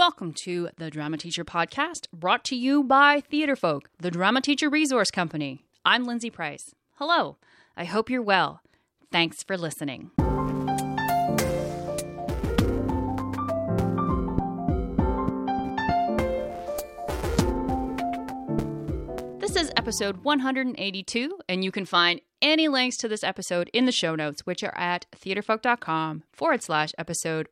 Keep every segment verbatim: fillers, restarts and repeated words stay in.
Welcome to the Drama Teacher Podcast, brought to you by Theater Folk, the Drama Teacher Resource Company. I'm Lindsay Price. Hello. I hope you're well. Thanks for listening. This is episode one hundred eighty-two, and you can find any links to this episode in the show notes, which are at theaterfolk.com forward slash episode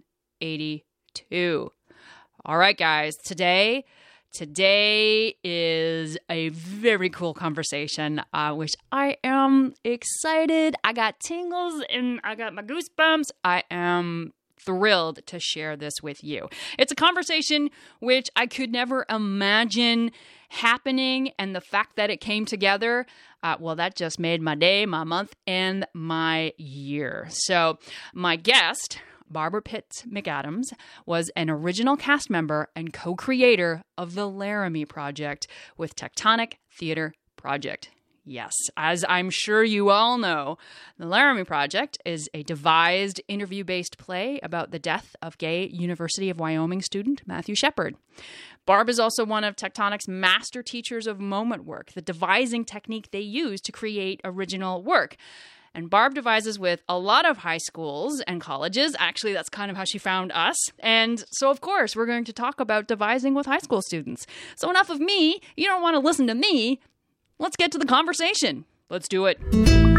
182. All right, guys, today, today is a very cool conversation, uh, which I am excited. I got tingles and I got my goosebumps. I am thrilled to share this with you. It's a conversation which I could never imagine happening, and the fact that it came together, uh, well, that just made my day, my month, and my year. So my guest, Barbara Pitts McAdams, was an original cast member and co-creator of the Laramie Project with Tectonic Theater Project. Yes, as I'm sure you all know, the Laramie Project is a devised interview-based play about the death of gay University of Wyoming student Matthew Shepard. Barb is also one of Tectonic's master teachers of moment work, the devising technique they use to create original work. And Barb devises with a lot of high schools and colleges. Actually, that's kind of how she found us. And so, of course, we're going to talk about devising with high school students. So enough of me. You don't want to listen to me. Let's get to the conversation. Let's do it.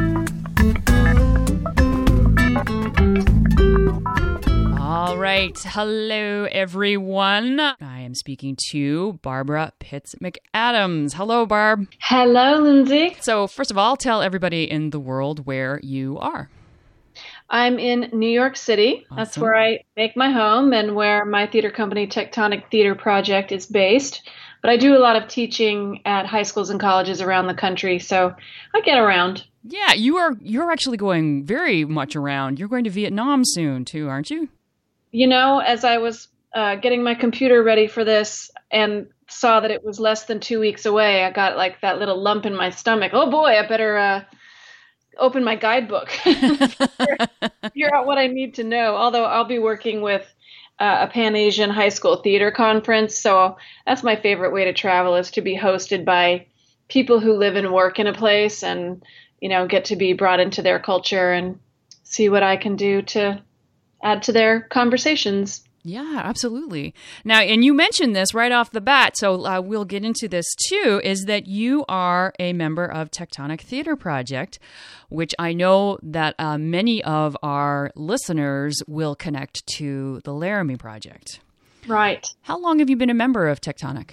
All right. Hello, everyone. I am speaking to Barbara Pitts McAdams. Hello, Barb. Hello, Lindsay. So first of all, tell everybody in the world where you are. I'm in New York City. Awesome. That's where I make my home and where my theater company, Tectonic Theater Project, is based. But I do a lot of teaching at high schools and colleges around the country, so I get around. Yeah, you are you're actually going very much around. You're going to Vietnam soon, too, aren't you? You know, as I was uh, getting my computer ready for this and saw that it was less than two weeks away, I got like that little lump in my stomach. Oh boy, I better uh, open my guidebook, figure, figure out what I need to know. Although I'll be working with uh, a Pan-Asian high school theater conference, so that's my favorite way to travel, is to be hosted by people who live and work in a place and, you know, get to be brought into their culture and see what I can do to add to their conversations. Yeah, absolutely. Now, and you mentioned this right off the bat, so uh, we'll get into this too, is that you are a member of Tectonic Theater Project, which I know that uh, many of our listeners will connect to the Laramie Project. Right. How long have you been a member of Tectonic?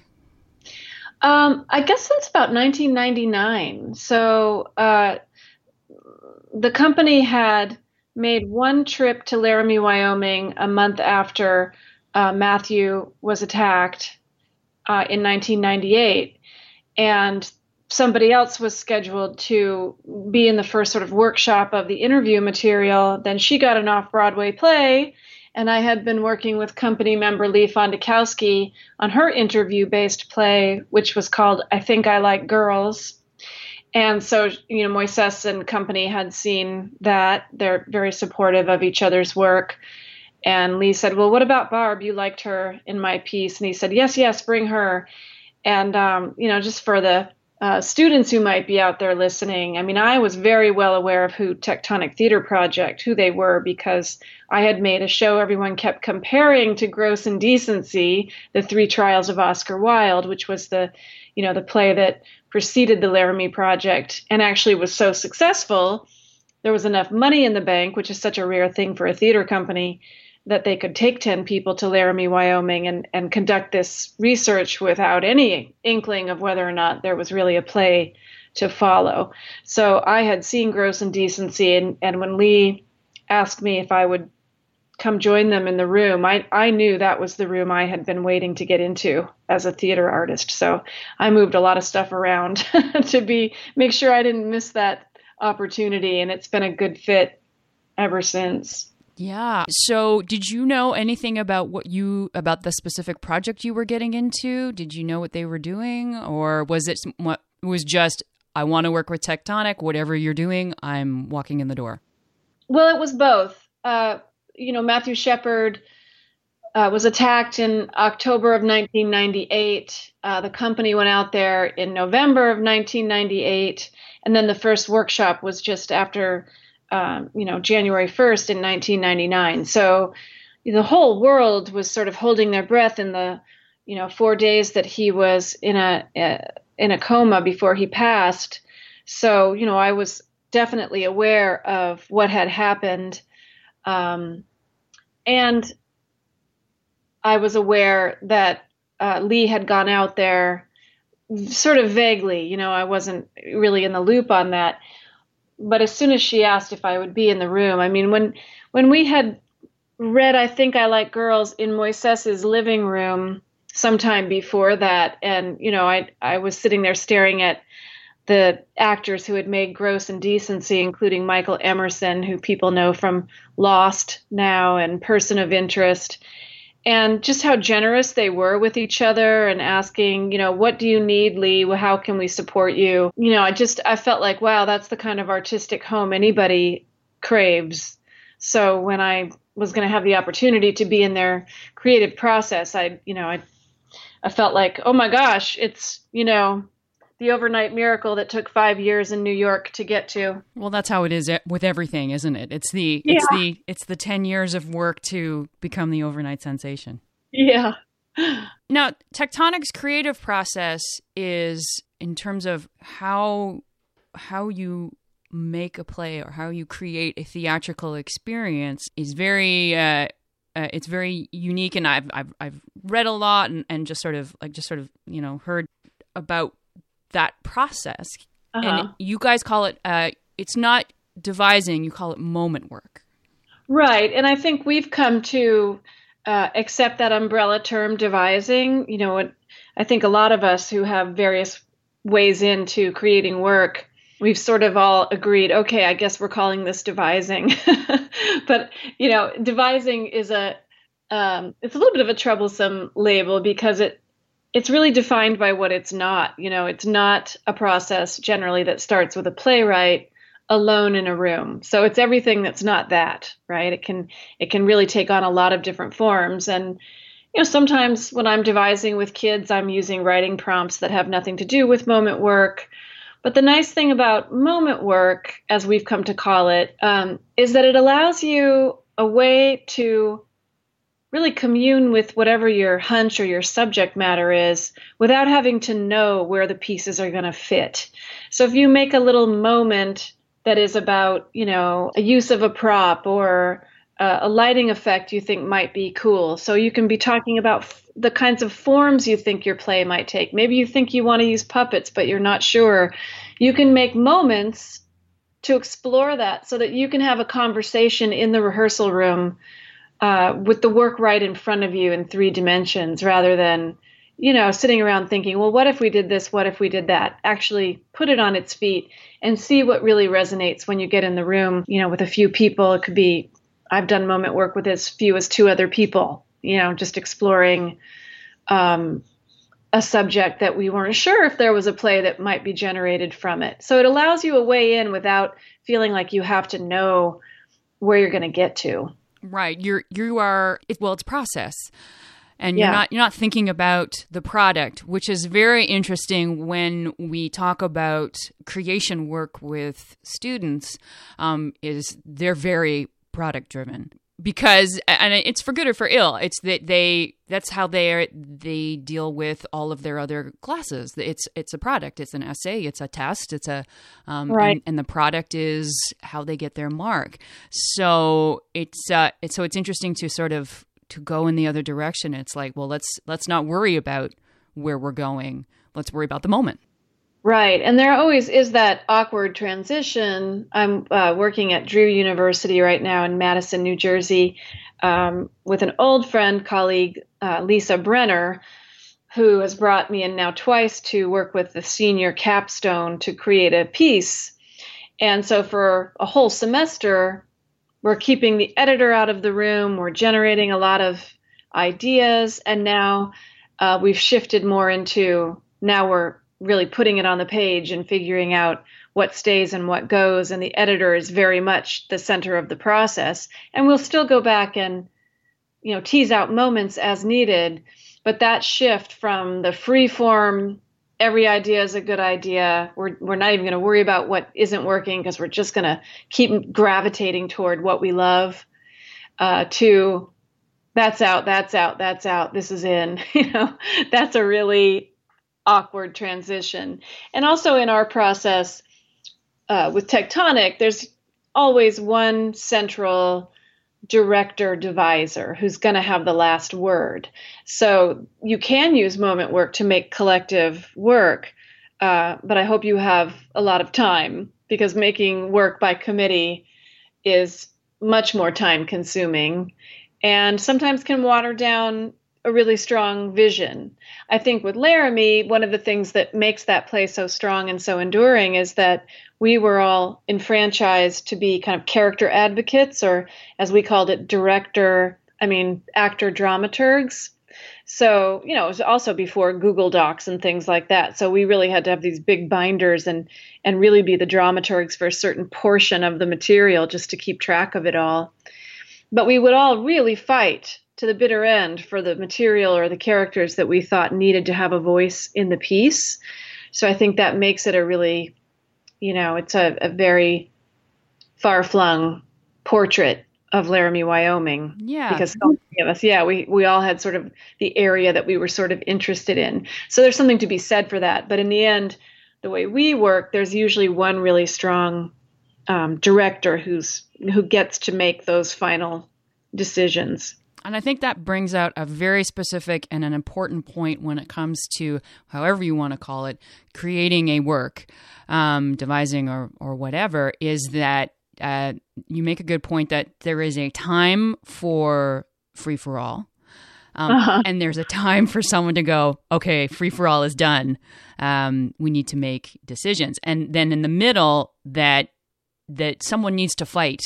Um, I guess since about nineteen ninety-nine. So uh, the company had made one trip to Laramie, Wyoming a month after uh, Matthew was attacked uh, in nineteen ninety-eight. And somebody else was scheduled to be in the first sort of workshop of the interview material. Then she got an off-Broadway play, and I had been working with company member Lee Fondakowski on her interview-based play, which was called I Think I Like Girls. And so, you know, Moises and company had seen that. They're very supportive of each other's work. And Lee said, well, what about Barb? You liked her in my piece. And he said, yes, yes, bring her. And, um, you know, just for the uh, students who might be out there listening, I mean, I was very well aware of who Tectonic Theater Project, who they were, because I had made a show everyone kept comparing to Gross Indecency, The Three Trials of Oscar Wilde, which was the, you know, the play that preceded the Laramie Project and actually was so successful, there was enough money in the bank, which is such a rare thing for a theater company, that they could take ten people to Laramie, Wyoming and, and conduct this research without any inkling of whether or not there was really a play to follow. So I had seen Gross Indecency, and, and when Lee asked me if I would come join them in the room, I, I knew that was the room I had been waiting to get into as a theater artist. So I moved a lot of stuff around to be make sure I didn't miss that opportunity. And it's been a good fit ever since. Yeah. So did you know anything about what you, about the specific project you were getting into? Did you know what they were doing? Or was it what it was just, I want to work with Tectonic, whatever you're doing, I'm walking in the door? Well, it was both. Uh, you know, Matthew Shepard uh, was attacked in October of nineteen ninety-eight. Uh, the company went out there in November of nineteen ninety-eight, and then the first workshop was just after, um, you know, January first in nineteen ninety-nine. So the whole world was sort of holding their breath in the, you know, four days that he was in a, a in a coma before he passed. So, you know, I was definitely aware of what had happened. Um, and I was aware that uh, Lee had gone out there sort of vaguely. You know, I wasn't really in the loop on that. But as soon as she asked if I would be in the room, I mean, when when we had read I Think I Like Girls in Moises's living room sometime before that, and, you know, I I was sitting there staring at the actors who had made Gross and Decency, including Michael Emerson, who people know from Lost now and Person of Interest, and just how generous they were with each other and asking, you know, what do you need, Lee? Well, how can we support you? You know, I just, I felt like, wow, that's the kind of artistic home anybody craves. So when I was going to have the opportunity to be in their creative process, I, you know, I, I felt like, oh my gosh, it's, you know, the overnight miracle that took five years in New York to get to. Well, that's how it is with everything, isn't it? It's the yeah. it's the it's the ten years of work to become the overnight sensation. Yeah. Now, Tectonic's creative process is, in terms of how how you make a play or how you create a theatrical experience, is very uh, uh, it's very unique. And I've I've I've read a lot and, and just sort of like just sort of you know heard about that process. Uh-huh. And you guys call it, uh, it's not devising, you call it moment work. Right. And I think we've come to uh, accept that umbrella term, devising. You know, it, I think a lot of us who have various ways into creating work, we've sort of all agreed, okay, I guess we're calling this devising. But, you know, devising is a, um, it's a little bit of a troublesome label because it, it's really defined by what it's not. You know, it's not a process generally that starts with a playwright alone in a room. So it's everything that's not that, right? It can it can really take on a lot of different forms. And, you know, sometimes when I'm devising with kids, I'm using writing prompts that have nothing to do with moment work. But the nice thing about moment work, as we've come to call it, um, is that it allows you a way to really commune with whatever your hunch or your subject matter is without having to know where the pieces are going to fit. So if you make a little moment that is about, you know, a use of a prop or uh, a lighting effect you think might be cool. So you can be talking about f- the kinds of forms you think your play might take. Maybe you think you want to use puppets, but you're not sure. You can make moments to explore that so that you can have a conversation in the rehearsal room Uh, with the work right in front of you in three dimensions, rather than, you know, sitting around thinking, well, what if we did this? What if we did that? Actually put it on its feet and see what really resonates when you get in the room, you know, with a few people. It could be, I've done moment work with as few as two other people, you know, just exploring um, a subject that we weren't sure if there was a play that might be generated from it. So it allows you a way in without feeling like you have to know where you're going to get to. Right. You're, you are, it, well, it's process. And Yeah. you're not, you're not thinking about the product, which is very interesting when we talk about creation work with students, um, is they're very product driven. Because, and it's for good or for ill, it's that they, that's how they are, they deal with all of their other classes. It's, it's a product, it's an essay, it's a test, it's a, um, Right. and, and the product is how they get their mark. So it's, uh, it's, so it's interesting to sort of, to go in the other direction. It's like, well, let's, let's not worry about where we're going. Let's worry about the moment. Right. And there always is that awkward transition. I'm uh, working at Drew University right now in Madison, New Jersey, um, with an old friend, colleague, uh, Lisa Brenner, who has brought me in now twice to work with the senior capstone to create a piece. And so for a whole semester, we're keeping the editor out of the room. We're generating a lot of ideas. And now uh, we've shifted more into, now we're really putting it on the page and figuring out what stays and what goes. And the editor is very much the center of the process. And we'll still go back and, you know, tease out moments as needed. But that shift from the free form, every idea is a good idea. We're we're not even going to worry about what isn't working because we're just going to keep gravitating toward what we love. Uh, to that's out, that's out, that's out. This is in. You know, that's a really awkward transition. And also in our process uh, with Tectonic, there's always one central director deviser who's going to have the last word. So you can use moment work to make collective work, uh, but I hope you have a lot of time, because making work by committee is much more time consuming and sometimes can water down a really strong vision. I think with Laramie, one of the things that makes that play so strong and so enduring is that we were all enfranchised to be kind of character advocates, or as we called it, director, I mean, actor dramaturgs. So, you know, it was also before Google Docs and things like that. So we really had to have these big binders and, and really be the dramaturgs for a certain portion of the material just to keep track of it all. But we would all really fight to the bitter end for the material or the characters that we thought needed to have a voice in the piece. So I think that makes it a really, you know, it's a, a very far-flung portrait of Laramie, Wyoming. Yeah. Because so many of us, yeah, we, we all had sort of the area that we were sort of interested in. So there's something to be said for that. But in the end, the way we work, there's usually one really strong um, director who's who gets to make those final decisions. And I think that brings out a very specific and an important point when it comes to, however you want to call it, creating a work, um, devising or, or whatever, is that uh, you make a good point that there is a time for free for all. Um, uh-huh. And there's a time for someone to go, okay, free for all is done. Um, we need to make decisions. And then in the middle, that that someone needs to fight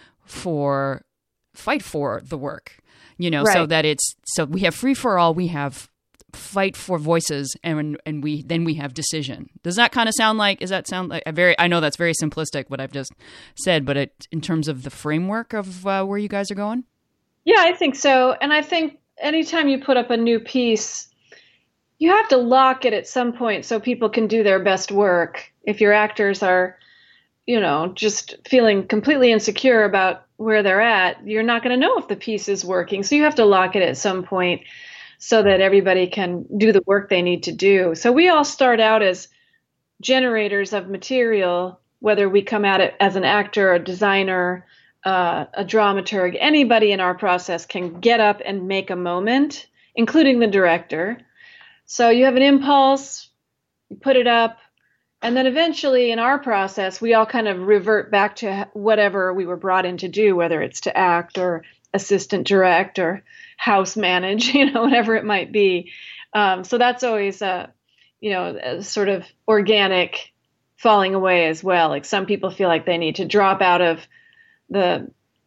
for fight for the work. You know, right. so that it's, so we have free for all, we have fight for voices, and and we, then we have decision. Does that kind of sound like, does that sound like a very, I know that's very simplistic what I've just said, but it, in terms of the framework of uh, where you guys are going? Yeah, I think so. And I think anytime you put up a new piece, you have to lock it at some point so people can do their best work. If your actors are, you know, just feeling completely insecure about where they're at, you're not going to know if the piece is working. So you have to lock it at some point so that everybody can do the work they need to do. So we all start out as generators of material, whether we come at it as an actor, a designer, uh, a dramaturg. Anybody in our process can get up and make a moment, including the director. So you have an impulse, you put it up, and then eventually in our process, we all kind of revert back to whatever we were brought in to do, whether it's to act or assistant direct or house manage, you know, whatever it might be. Um, so that's always a, you know, a sort of organic falling away as well. Like some people feel like they need to drop out of the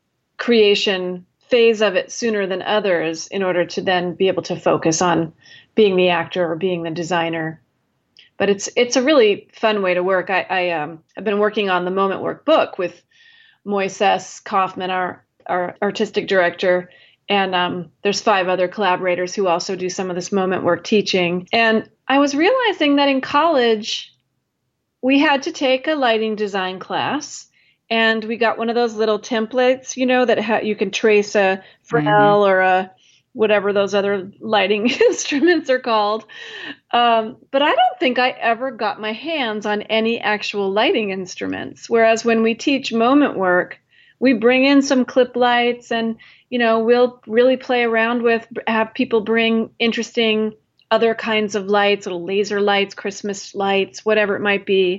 creation phase of it sooner than others in order to then be able to focus on being the actor or being the designer. But it's it's a really fun way to work. I, I um I've been working on the Moment Work book with Moises Kaufman, our our artistic director, and um, there's five other collaborators who also do some of this Moment Work teaching. And I was realizing that in college, we had to take a lighting design class, and we got one of those little templates, you know, that ha- you can trace a Fresnel mm-hmm. or a whatever those other lighting instruments are called. Um, but I don't think I ever got my hands on any actual lighting instruments. Whereas when we teach Moment Work, we bring in some clip lights and, you know, we'll really play around with, have people bring interesting other kinds of lights, little laser lights, Christmas lights, whatever it might be.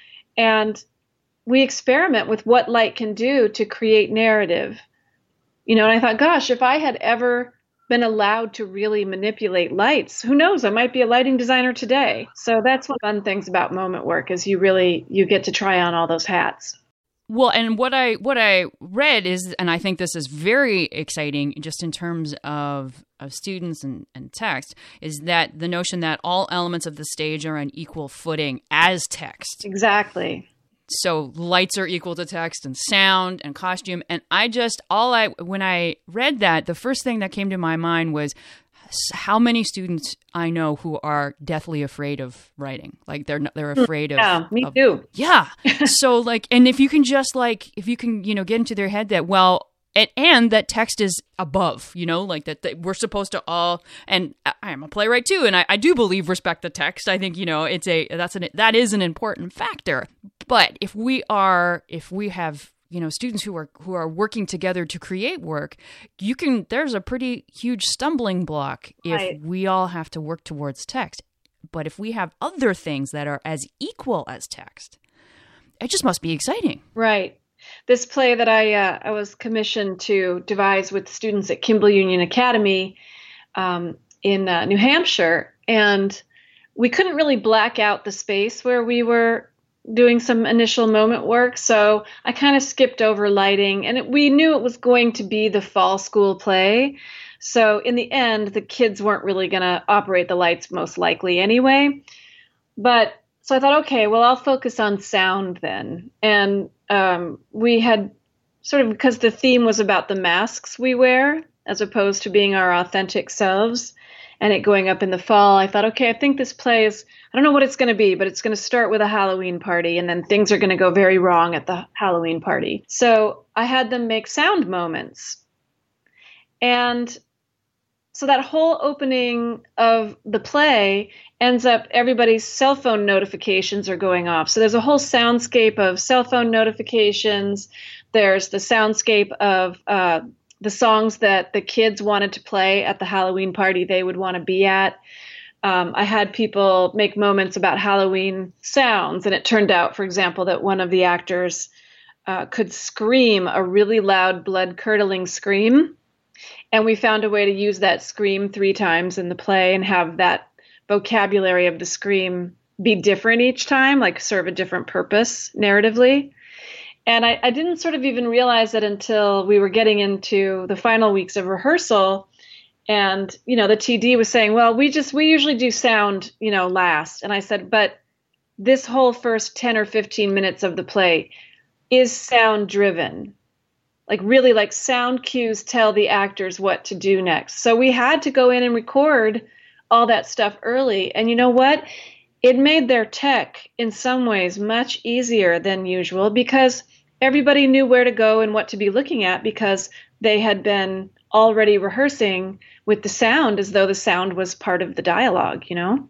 And we experiment with what light can do to create narrative. You know, and I thought, gosh, if I had ever been allowed to really manipulate lights, who knows, I might be a lighting designer today. So that's one of the fun things about Moment Work is you really, you get to try on all those hats. Well, and what I what I read is, and I think this is very exciting just in terms of, of students and, and text, is that the notion that all elements of the stage are on equal footing as text. Exactly. so lights are equal to text and sound and costume. And I just, all I, when I read that, the first thing that came to my mind was how many students I know who are deathly afraid of writing. Like they're, they're afraid of. Yeah, me of, too. Yeah. So like, and if you can just like, if you can, you know, get into their head that, well, And, and that text is above, you know, like that, that we're supposed to all, and I am a playwright too, and I, I do believe respect the text. I think, you know, it's a, that's an, that is an important factor. But if we are, if we have, you know, students who are, who are working together to create work, you can, there's a pretty huge stumbling block if Right. we all have to work towards text. But if we have other things that are as equal as text, it just must be exciting. Right. This play that I uh, I was commissioned to devise with students at Kimball Union Academy um, in uh, New Hampshire, and we couldn't really black out the space where we were doing some initial moment work, so I kind of skipped over lighting, and it, we knew it was going to be the fall school play. So in the end, the kids weren't really going to operate the lights most likely anyway. But so I thought, okay, well, I'll focus on sound then. And um, we had sort of, because the theme was about the masks we wear as opposed to being our authentic selves, and it going up in the fall, I thought, okay, I think this play is, I don't know what it's going to be, but it's going to start with a Halloween party, and then things are going to go very wrong at the Halloween party. So I had them make sound moments. And so that whole opening of the play ends up, everybody's cell phone notifications are going off. So there's a whole soundscape of cell phone notifications. There's the soundscape of uh, the songs that the kids wanted to play at the Halloween party they would want to be at. Um, I had people make moments about Halloween sounds, and it turned out, for example, that one of the actors uh, could scream a really loud, blood-curdling scream. And we found a way to use that scream three times in the play and have that vocabulary of the scream be different each time, like serve a different purpose narratively. And I, I didn't sort of even realize it until we were getting into the final weeks of rehearsal. And, you know, the T D was saying, well, we just, we usually do sound, you know, last. And I said, but this whole first ten or fifteen minutes of the play is sound driven. Like really like sound cues tell the actors what to do next. So we had to go in and record all that stuff early. And you know what? It made their tech in some ways much easier than usual because everybody knew where to go and what to be looking at because they had been already rehearsing with the sound as though the sound was part of the dialogue, you know?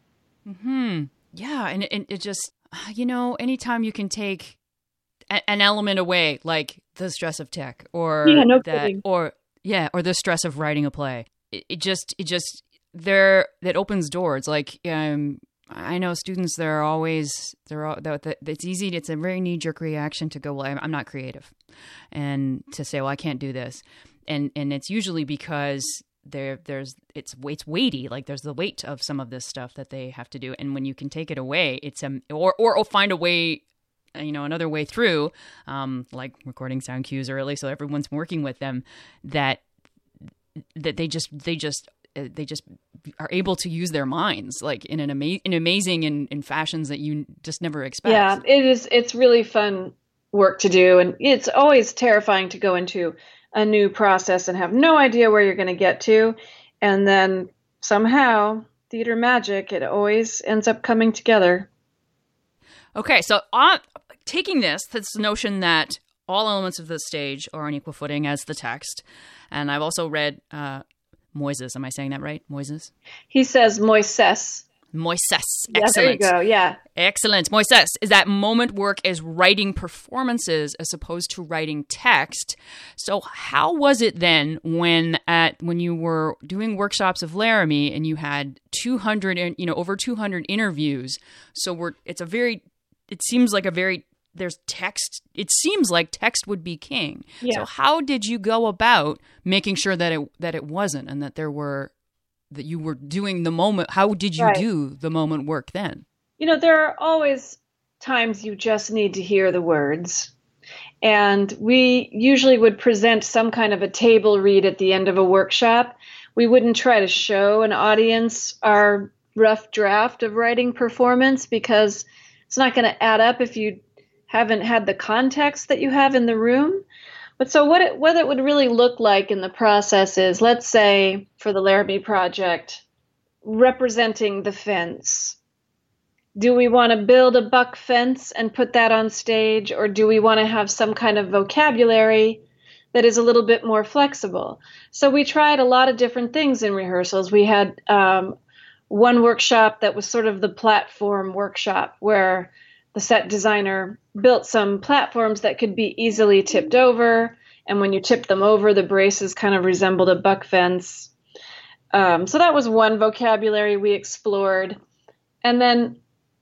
Hmm. Yeah. And it, it just, you know, anytime you can take a, an element away, like the stress of tech or yeah, no that, kidding. or yeah, or the stress of writing a play, it, it just, it just, there, that opens doors. Like, um, I know students, they're always, they're all, that it's easy. It's a very knee jerk reaction to go, well, I'm, I'm not creative, and to say, well, I can't do this. And, and it's usually because there, there's, it's, it's weighty. Like there's the weight of some of this stuff that they have to do. And when you can take it away, it's, um, or, or, or find a way, you know, another way through, um, like recording sound cues early. So everyone's working with them that, that they just, they just, they just are able to use their minds like in an ama- in amazing in, in fashions that you just never expect. Yeah, it is. It's really fun work to do. And it's always terrifying to go into a new process and have no idea where you're going to get to. And then somehow, theater magic, it always ends up coming together. Okay, so on, taking this, this notion that all elements of the stage are on equal footing as the text, and I've also read uh, Moises. Am I saying that right? Moises? He says Moises. Moises. Excellent. Yeah, there you go. Yeah. Excellent. Moises is that moment work is writing performances as opposed to writing text. So how was it then when at when you were doing workshops of Laramie and you had two hundred, you know, over two hundred interviews? So we're it's a very it seems like a very there's text. It seems like text would be king. Yeah. So how did you go about making sure that it that it wasn't, and that there were that you were doing the moment? How did you Right. do the moment work then? You know, there are always times you just need to hear the words. And we usually would present some kind of a table read at the end of a workshop. We wouldn't try to show an audience our rough draft of writing performance because it's not going to add up if you haven't had the context that you have in the room. But so what it, what it would really look like in the process is, let's say for the Laramie project, representing the fence. Do we want to build a buck fence and put that on stage, or do we want to have some kind of vocabulary that is a little bit more flexible? So we tried a lot of different things in rehearsals. We had um, one workshop that was sort of the platform workshop, where the set designer built some platforms that could be easily tipped over. And when you tipped them over, the braces kind of resembled a buck fence. Um, so that was one vocabulary we explored. And then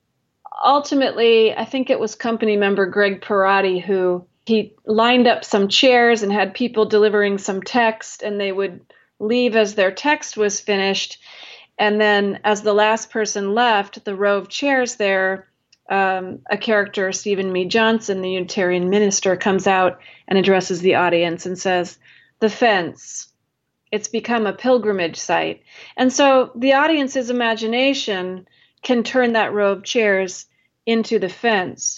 ultimately, I think it was company member Greg Parati who he lined up some chairs and had people delivering some text, and they would leave as their text was finished. And then as the last person left, the row of chairs there, um, a character, Stephen Mead Johnson, the Unitarian minister, comes out and addresses the audience and says, "The fence. It's become a pilgrimage site." And so the audience's imagination can turn that row of chairs into the fence.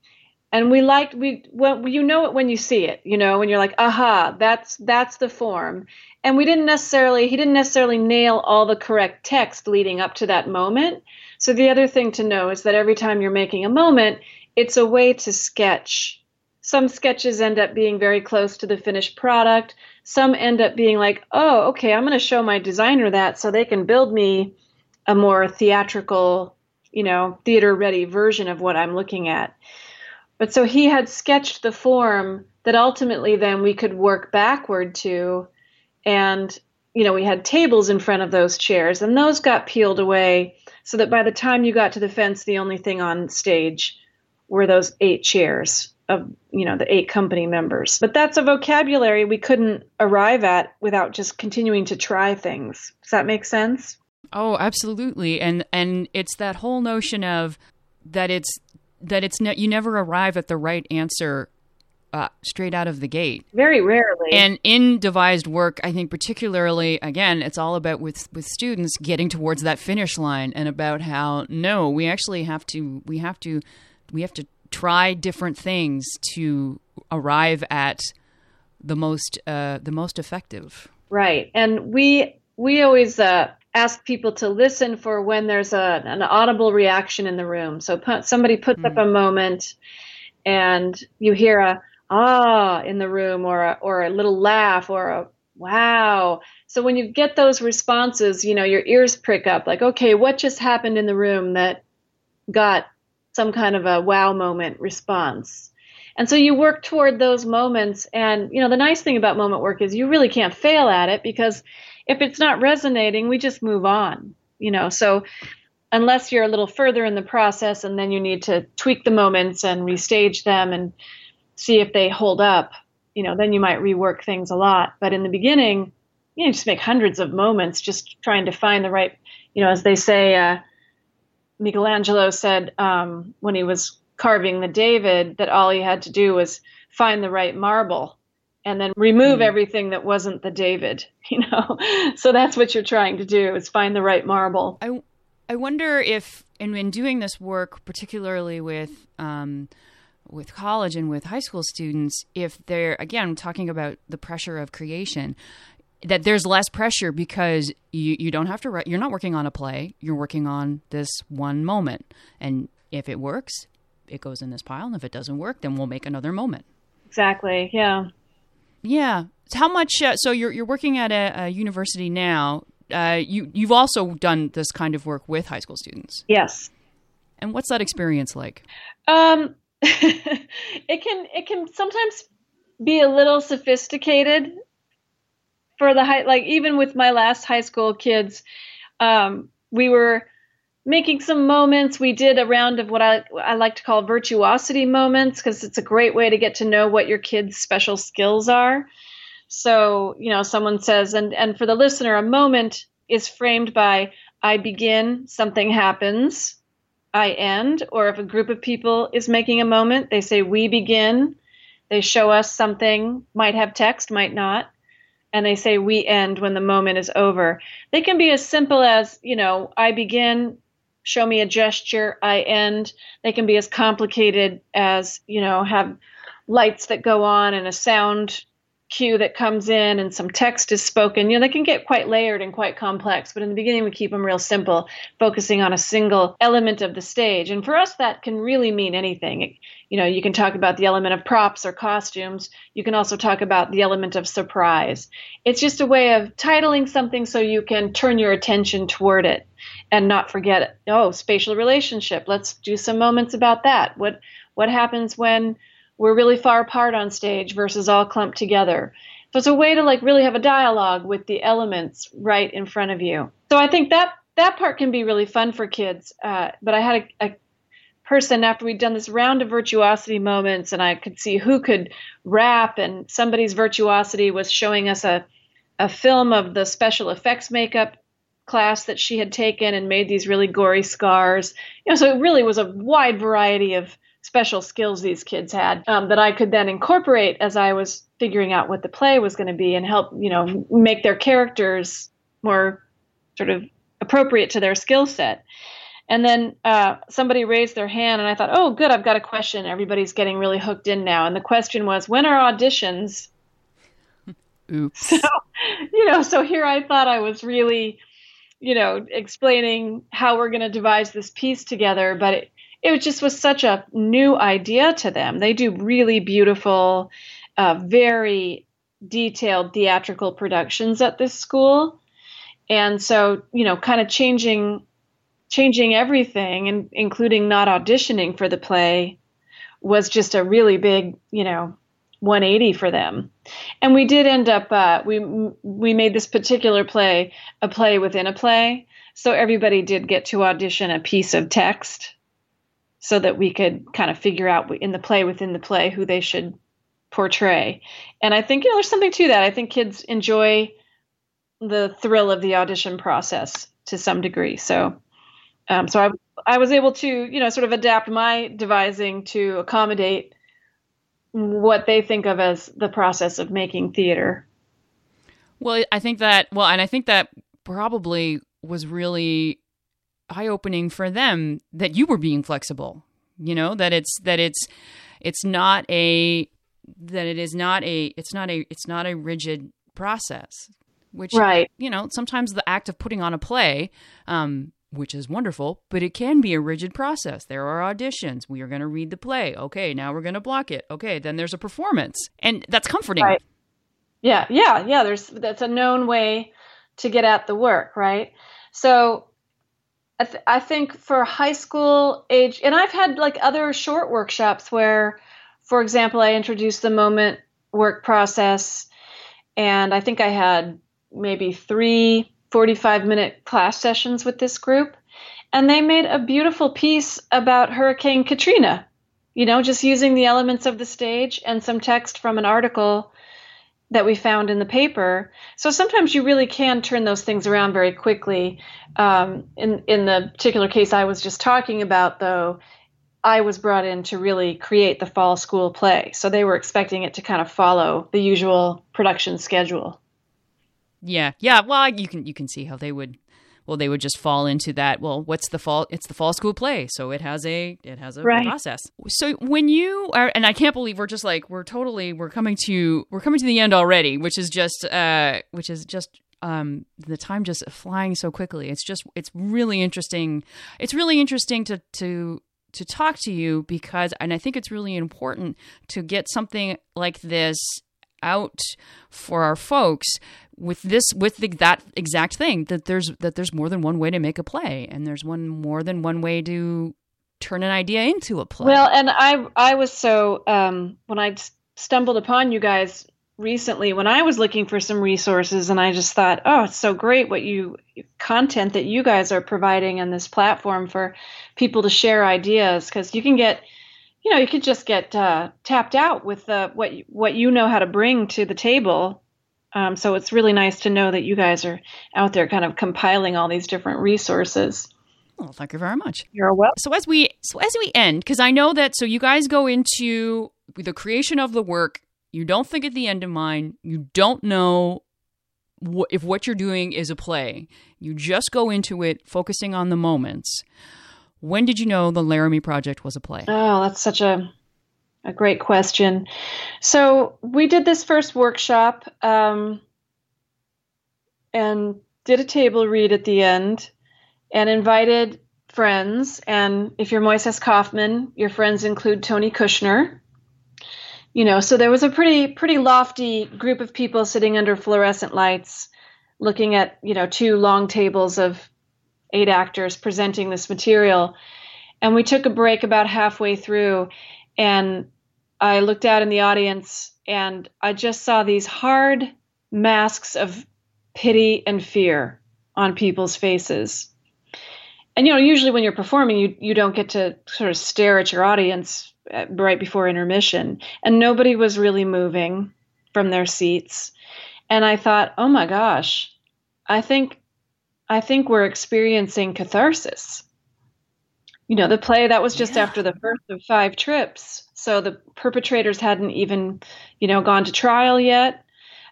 And we liked, we, well, you know it when you see it, you know, when you're like, aha, that's, that's the form. And we didn't necessarily, he didn't necessarily nail all the correct text leading up to that moment. So the other thing to know is that every time you're making a moment, it's a way to sketch. Some sketches end up being very close to the finished product. Some end up being like, oh, okay, I'm going to show my designer that so they can build me a more theatrical, you know, theater-ready version of what I'm looking at. But so he had sketched the form that ultimately then we could work backward to. And, you know, we had tables in front of those chairs, and those got peeled away so that by the time you got to the fence, the only thing on stage were those eight chairs of, you know, the eight company members. But that's a vocabulary we couldn't arrive at without just continuing to try things. Does that make sense? Oh, absolutely. And and it's that whole notion of that it's that it's ne- you never arrive at the right answer uh, straight out of the gate. Very rarely. And in devised work, I think particularly, again, it's all about with with students getting towards that finish line, and about how no, we actually have to we have to we have to try different things to arrive at the most uh, the most effective. Right. And we we always uh, ask people to listen for when there's a an audible reaction in the room. So put, somebody puts mm. up a moment, and you hear a ah in the room, or a, or a little laugh, or a wow. So when you get those responses, you know, your ears prick up like, okay, what just happened in the room that got some kind of a wow moment response? And so you work toward those moments. And, you know, the nice thing about moment work is you really can't fail at it, because if it's not resonating, we just move on, you know. So unless you're a little further in the process and then you need to tweak the moments and restage them and see if they hold up, you know, then you might rework things a lot. But in the beginning, you know, just make hundreds of moments just trying to find the right, you know, as they say, uh, Michelangelo said um, when he was carving the David that all he had to do was find the right marble and then remove mm. everything that wasn't the David, you know. So that's what you're trying to do, is find the right marble. I, I wonder if, in, in doing this work, particularly with um, with college and with high school students, if they're, again, talking about the pressure of creation, that there's less pressure because you, you don't have to write, you're not working on a play, you're working on this one moment. And if it works, it goes in this pile. And if it doesn't work, then we'll make another moment. Exactly. Yeah. Yeah. How much, uh, so you're, you're working at a, a university now. Uh, you, you've also done this kind of work with high school students. Yes. And what's that experience like? Um, it can, it can sometimes be a little sophisticated for the high, like even with my last high school kids, um, we were making some moments. We did a round of what I, I like to call virtuosity moments, because it's a great way to get to know what your kids' special skills are. So, you know, someone says, and, and for the listener, a moment is framed by I begin, something happens, I end. Or if a group of people is making a moment, they say we begin. They show us something, might have text, might not. And they say we end when the moment is over. They can be as simple as, you know, I begin, show me a gesture, I end. They can be as complicated as, you know, have lights that go on and a sound cue that comes in and some text is spoken. You know, they can get quite layered and quite complex, but in the beginning we keep them real simple, focusing on a single element of the stage. And for us, that can really mean anything. It, you know, you can talk about the element of props or costumes. You can also talk about the element of surprise. It's just a way of titling something so you can turn your attention toward it and not forget, oh, spatial relationship. Let's do some moments about that. What what happens when we're really far apart on stage versus all clumped together? So it's a way to like really have a dialogue with the elements right in front of you. So I think that that part can be really fun for kids. Uh, but I had a, a person after we'd done this round of virtuosity moments, and I could see who could rap, and somebody's virtuosity was showing us a, a film of the special effects makeup class that she had taken and made these really gory scars. You know, so it really was a wide variety of special skills these kids had um, that I could then incorporate as I was figuring out what the play was going to be and help, you know, make their characters more sort of appropriate to their skill set. And then uh, somebody raised their hand and I thought, oh, good, I've got a question. Everybody's getting really hooked in now. And the question was, when are auditions? Oops. So, you know, so here I thought I was really, you know, explaining how we're going to devise this piece together, but it, it just was such a new idea to them. They do really beautiful, uh, very detailed theatrical productions at this school. And so, you know, kind of changing changing everything, and including not auditioning for the play, was just a really big, you know, one eighty for them. And we did end up, uh, we we made this particular play a play within a play. So everybody did get to audition a piece of text so that we could kind of figure out in the play within the play who they should portray. And I think, you know, there's something to that. I think kids enjoy the thrill of the audition process to some degree. So um, so I, I was able to, you know, sort of adapt my devising to accommodate what they think of as the process of making theater. Well, I think that, well, and I think that probably was really eye-opening for them that you were being flexible, you know, that it's, that it's, it's not a, that it is not a, it's not a, it's not a rigid process, which, right. you know, sometimes the act of putting on a play, um, which is wonderful, but it can be a rigid process. There are auditions. We are going to read the play. Okay, now we're going to block it. Okay, then there's a performance. And that's comforting. Right. Yeah, yeah, yeah. There's that's a known way to get at the work, right? So I, th- I think for high school age, and I've had like other short workshops where, for example, I introduced the moment work process, and I think I had maybe three forty-five minute class sessions with this group, and they made a beautiful piece about Hurricane Katrina, you know, just using the elements of the stage and some text from an article that we found in the paper. So sometimes you really can turn those things around very quickly. Um, in, in the particular case I was just talking about, though, I was brought in to really create the fall school play. So they were expecting it to kind of follow the usual production schedule. Yeah. Yeah. Well, you can, you can see how they would, well, they would just fall into that. Well, what's the fall? It's the fall school play. So it has a, it has a right. process. So when you are, and I can't believe we're just like, we're totally, we're coming to, we're coming to the end already, which is just, uh, which is just, um, the time just flying so quickly. It's just, it's really interesting. It's really interesting to, to, to talk to you because, and I think it's really important to get something like this out for our folks with this, with the, that exact thing, that there's, that there's more than one way to make a play, and there's one more than one way to turn an idea into a play. Well, and I, I was so, um, when I stumbled upon you guys recently, when I was looking for some resources, and I just thought, oh, it's so great what you, content that you guys are providing on this platform for people to share ideas, because you can get, you know, you could just get uh, tapped out with uh, what you, what you know how to bring to the table. Um, so it's really nice to know that you guys are out there kind of compiling all these different resources. Well, thank you very much. You're welcome. So as we so as we end, because I know that, so you guys go into the creation of the work. You don't think at the end in mind. You don't know wh- if what you're doing is a play, you just go into it focusing on the moments. When did you know the Laramie Project was a play? Oh, that's such a a great question. So we did this first workshop um, and did a table read at the end and invited friends. And if you're Moises Kaufman, your friends include Tony Kushner. You know, so there was a pretty pretty lofty group of people sitting under fluorescent lights, looking at, you know, two long tables of eight actors presenting this material. And we took a break about halfway through, and I looked out in the audience and I just saw these hard masks of pity and fear on people's faces. And, you know, usually when you're performing, you, you don't get to sort of stare at your audience right before intermission. And nobody was really moving from their seats. And I thought, oh my gosh, I think, I think we're experiencing catharsis. You know, the play, that was just yeah. after the first of five trips. So the perpetrators hadn't even, you know, gone to trial yet.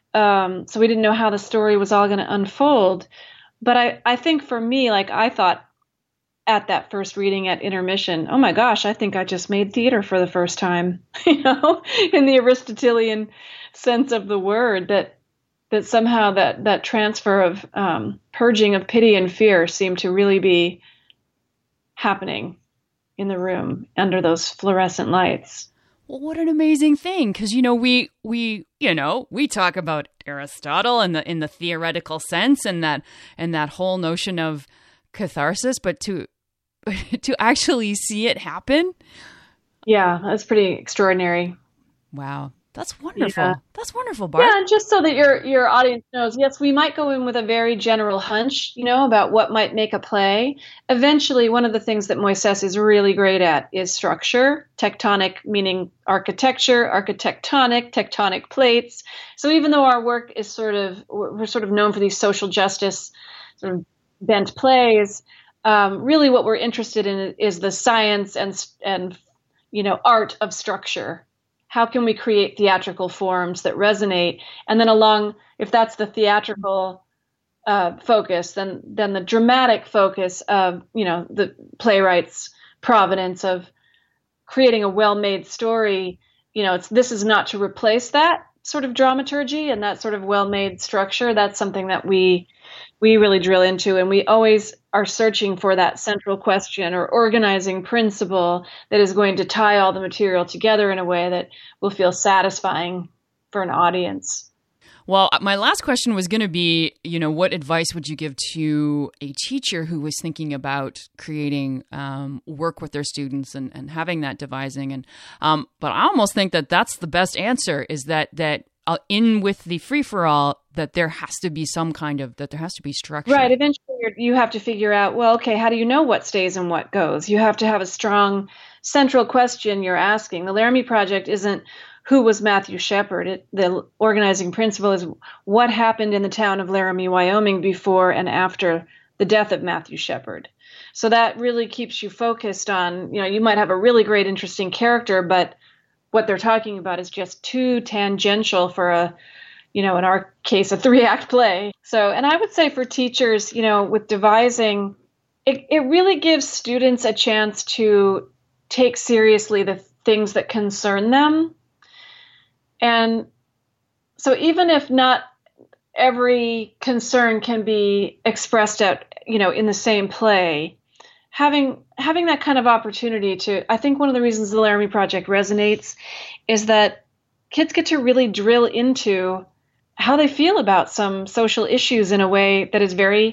Um, so we didn't know how the story was all going to unfold. But I, I think for me, like I thought at that first reading at intermission, oh my gosh, I think I just made theater for the first time, you know, in the Aristotelian sense of the word, that that somehow that, that transfer of um, purging of pity and fear seemed to really be happening in the room under those fluorescent lights. Well, what an amazing thing. Because, you know, we, we, you know, we talk about Aristotle in the, in the theoretical sense and that, and that whole notion of catharsis, but to, to actually see it happen. Yeah, that's pretty extraordinary. Wow. That's wonderful. Yeah. That's wonderful, Bart. Yeah, and just so that your your audience knows, yes, we might go in with a very general hunch, you know, about what might make a play. Eventually, one of the things that Moises is really great at is structure, tectonic meaning architecture, architectonic, tectonic plates. So even though our work is sort of, we're sort of known for these social justice sort of bent plays, um, really what we're interested in is the science and and you know art of structure. How can we create theatrical forms that resonate? And then along, if that's the theatrical uh, focus, then then the dramatic focus of, you know, the playwright's providence of creating a well-made story, you know, it's this is not to replace that sort of dramaturgy and that sort of well-made structure. That's something that we we really drill into, and we always are searching for that central question or organizing principle that is going to tie all the material together in a way that will feel satisfying for an audience. Well, my last question was going to be, you know, what advice would you give to a teacher who was thinking about creating um, work with their students and, and having that devising? And um, but I almost think that that's the best answer, is that that uh, in with the free-for-all, that there has to be some kind of, that there has to be structure. Right. Eventually you're, you have to figure out, well, okay, how do you know what stays and what goes? You have to have a strong central question you're asking. The Laramie Project isn't who was Matthew Shepard. It, the organizing principle is what happened in the town of Laramie, Wyoming before and after the death of Matthew Shepard. So that really keeps you focused on, you know, you might have a really great, interesting character, but what they're talking about is just too tangential for a, you know, in our case, a three-act play. So, and I would say for teachers, you know, with devising, it, it really gives students a chance to take seriously the things that concern them. And so even if not every concern can be expressed out, you know, in the same play, having having that kind of opportunity to, I think one of the reasons the Laramie Project resonates is that kids get to really drill into how they feel about some social issues in a way that is very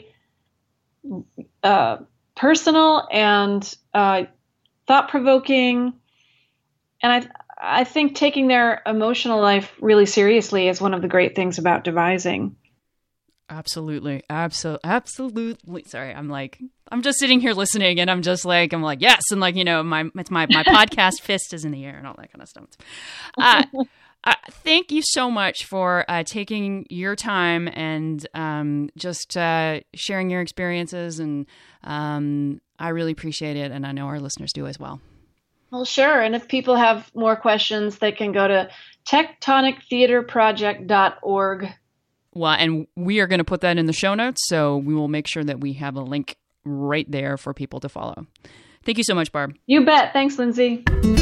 uh, personal and uh, thought-provoking. And I I think taking their emotional life really seriously is one of the great things about devising. Absolutely. Absolutely. Absolutely. Sorry. I'm like, I'm just sitting here listening and I'm just like, I'm like, yes. And like, you know, my, it's my, my podcast fist is in the air and all that kind of stuff. Uh, uh, thank you so much for uh, taking your time and um, just uh, sharing your experiences. And um, I really appreciate it. And I know our listeners do as well. Well, sure. And if people have more questions, they can go to tectonic theater project dot org. Well, and we are going to put that in the show notes, so we will make sure that we have a link right there for people to follow. Thank you so much, Barb. You bet. Thanks, Lindsay.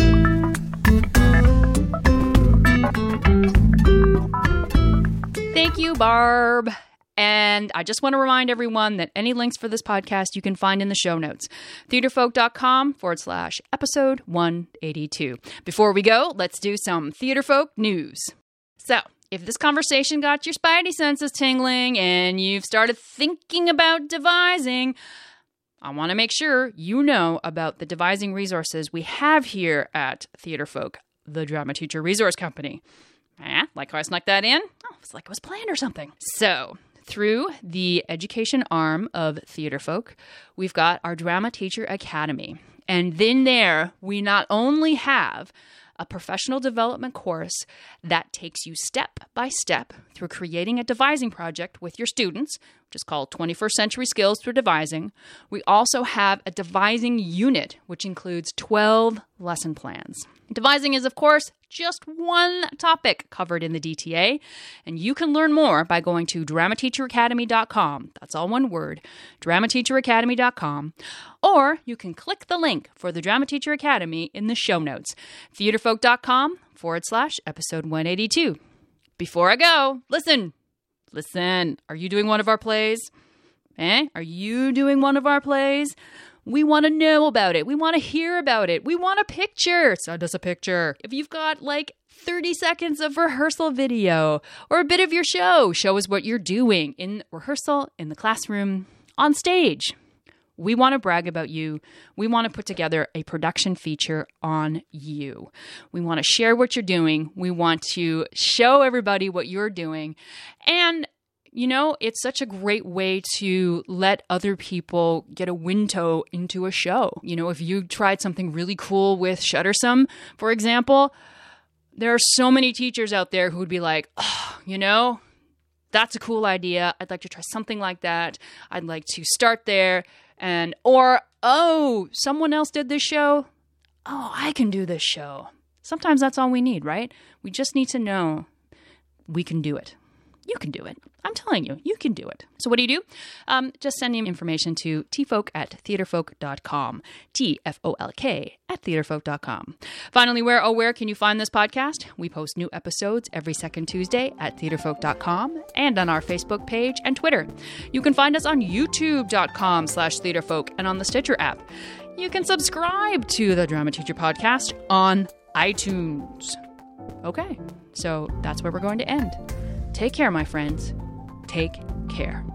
Thank you, Barb. And I just want to remind everyone that any links for this podcast you can find in the show notes. theaterfolk.com forward slash episode one eighty-two. Before we go, let's do some Theaterfolk news. So, if this conversation got your spidey senses tingling and you've started thinking about devising, I want to make sure you know about the devising resources we have here at Theaterfolk, the Drama Teacher Resource Company. Eh, like how I snuck that in? Oh, it's like it was planned or something. So, through the education arm of Theaterfolk, we've got our Drama Teacher Academy. And then there, we not only have a professional development course that takes you step by step through creating a devising project with your students, which is called twenty-first Century Skills Through Devising. We also have a devising unit, which includes twelve lesson plans. Devising is, of course, just one topic covered in the D T A, and you can learn more by going to drama teacher academy dot com. That's all one word, drama teacher academy dot com. Or you can click the link for the Drama Teacher Academy in the show notes, theaterfolk.com forward slash episode one eighty-two. Before I go, listen, listen, are you doing one of our plays? Eh? Are you doing one of our plays? We want to know about it. We want to hear about it. We want a picture. Send us a picture. If you've got like thirty seconds of rehearsal video or a bit of your show, show us what you're doing in rehearsal, in the classroom, on stage. We want to brag about you. We want to put together a production feature on you. We want to share what you're doing. We want to show everybody what you're doing. And you know, it's such a great way to let other people get a window into a show. You know, if you tried something really cool with Shuttersome, for example, there are so many teachers out there who would be like, oh, you know, that's a cool idea. I'd like to try something like that. I'd like to start there. And, or, oh, someone else did this show. Oh, I can do this show. Sometimes that's all we need, right? We just need to know we can do it. You can do it. I'm telling you, you can do it. So what do you do? Um, just send him information to tfolk at theaterfolk dot com. T F O L K at theaterfolk dot com. Finally, where, oh, where can you find this podcast? We post new episodes every second Tuesday at theaterfolk dot com and on our Facebook page and Twitter. You can find us on youtube.com slash theaterfolk and on the Stitcher app. You can subscribe to the Drama Teacher Podcast on iTunes. Okay, so that's where we're going to end. Take care, my friends. Take care.